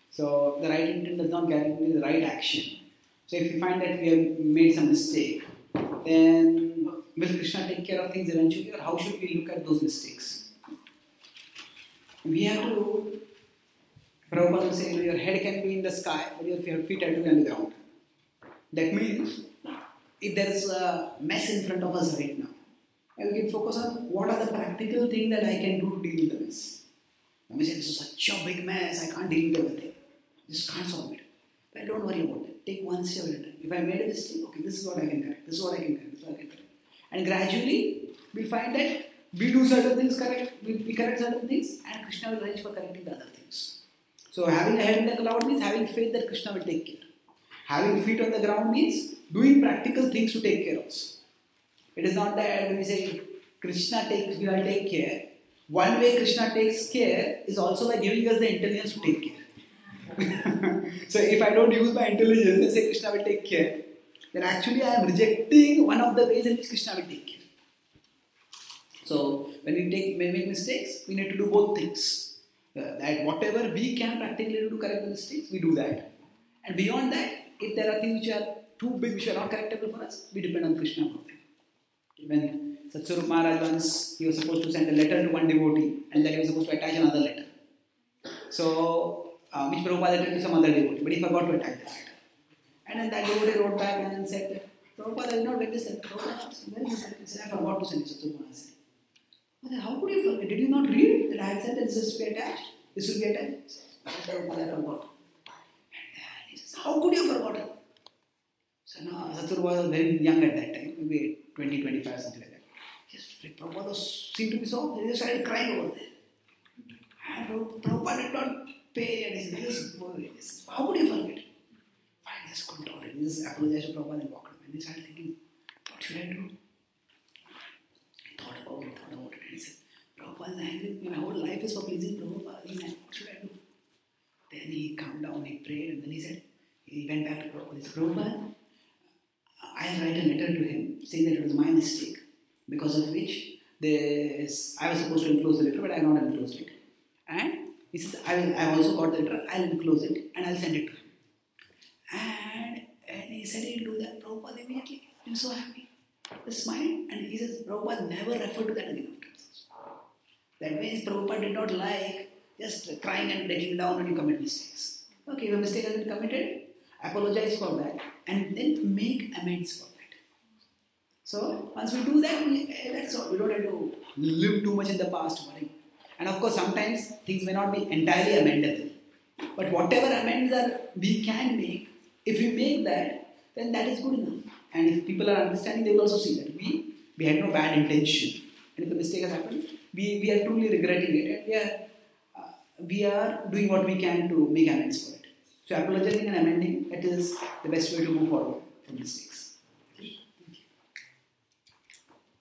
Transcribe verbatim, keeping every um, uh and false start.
So the right intent does not guarantee the right action. So if we find that we have made some mistake, then will Krishna take care of things eventually, or how should we look at those mistakes? We have to, Prabhupada will say, your head can be in the sky, but your feet have to be on the ground. That means, if there is a mess in front of us right now, and we can focus on what are the practical things that I can do to deal with the mess. When we say, this is such a big mess, I can't deal with everything. I just can't solve it. But don't worry about it. Take one step at a time. If I made a mistake, okay, this is what I can correct, this is what I can correct, this is what I can correct. And gradually, we find that we do certain things correct, we, we correct certain things, and Krishna will arrange for correcting the other things. So having a head in the cloud means having faith that Krishna will take care. Having feet on the ground means doing practical things to take care of us. It is not that when we say Krishna takes, we will take care. One way Krishna takes care is also by giving us the intelligence to take care. So if I don't use my intelligence and say Krishna will take care, then actually I am rejecting one of the ways in which Krishna will take care. So when we take, when we make mistakes, we need to do both things. Uh, that whatever we can practically do to correct the mistakes, we do that. And beyond that, if there are things which are too big, which are not correctable for us, we depend on Krishna for them. When Satsvarup Maharaj once, he was supposed to send a letter to one devotee, and then he was supposed to attach another letter. So, uh, which Prabhupada lettered to some other devotee, but he forgot to attach that. And then that devotee wrote back and said, Prabhupada, I did not get this letter. Prabhupada, where is this letter? He said, I forgot to send it. Satsvarup Maharaj said, how could you forget? Did you not read that I had said that this is to be attached? This will be attached? Prabhupada, I forgot. And he says, how could you have forgotten? So now, Satsvarup was very young at that time, maybe twenty, twenty-five, something like that. Just, Prabhupada seemed to be so, he just started crying over there. And Prabhupada did not pay any attention. How could you forget? Fine, just control it. He just apologized to Prabhupada and walked away. And he started thinking, what should I do? He thought about it, thought about it, and he said, Prabhupada is angry with me. My whole life is for pleasing Prabhupada. What should I do? Then he calmed down, he prayed, and then he said, he went back to Prabhupada. He said, Prabhupada, I'll write a letter to him saying that it was my mistake, because of which this, I was supposed to enclose the letter, but I have not enclosed it. And he says, I, will, I have also got the letter, I'll enclose it and I'll send it to him. And, and he said he'll do that. Prabhupada immediately, he was so happy. He smiled, and he says, Prabhupada never referred to that again afterwards. That means Prabhupada did not like just crying and breaking down when you commit mistakes. Okay, if a mistake has been committed, apologize for that and then make amends for that. So once we do that, we, that's all. We don't have to live too much in the past worrying. And of course, sometimes things may not be entirely amendable. But whatever amends are we can make, if we make that, then that is good enough. And if people are understanding, they will also see that we we had no bad intention. And if a mistake has happened, we, we are truly regretting it, and we are uh, we are doing what we can to make amends for it. So apologizing and amending, that is the best way to move forward from mistakes.